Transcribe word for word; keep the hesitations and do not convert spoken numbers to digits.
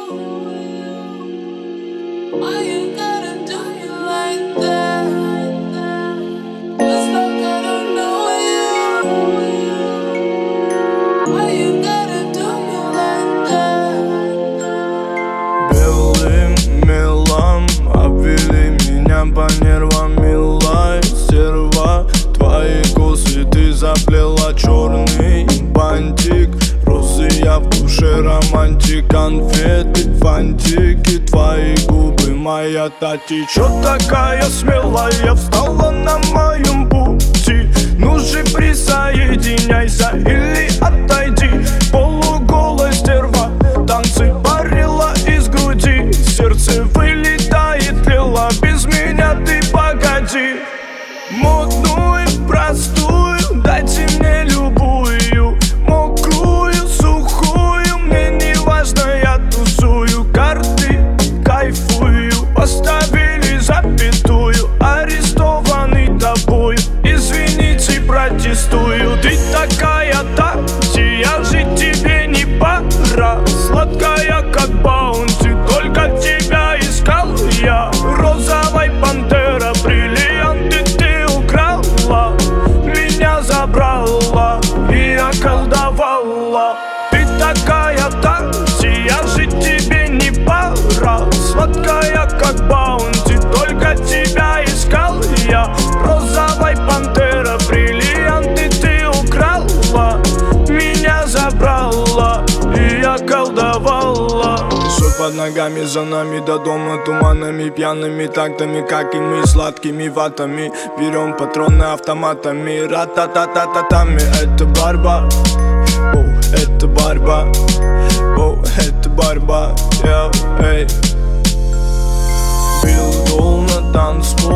Why you gotta do me like that? It's like I don't know you. Why you gotta do me like that? Белым мелом обвели меня по нервам, милая стерва. Твои косы ты заплела, черный бантик. Розы, я в душе романтик, конфеты, фантики. Твои губы, моя тати. Чё такая смелая встала на моем пути? Ну же присоединяйся или отойди. Полуголая стерва, танцы парила из груди. Сердце вылетает, лила, без меня ты погоди. Модную, простую, дайте мне любую. Мокрую, сухую, мне не важно, я тусую. Карты, кайфую, поставили запятую. Арестованный тобою, извините, протестую. Ты такая Тати, я жить тебе не пора. Сладкая, как баунти, только тебя искал я. Розовая пантера, бриллианты ты украла. Меня забрала и околдовала. Ты такая Тати, я жить тебе не пора. Сладкая, как баунти, только тебя искал я. Розовая пантера, бриллианты ты украла. Меня забрала и околдовала. Песок под ногами, за нами до дома. Туманами, пьяными тактами, как и мы, сладкими ватами. Берем патроны автоматами, ра-та-та-та-та-тами. Это борьба, о, это борьба, о, это борьба, yeah, эй. Билдол на танцпол.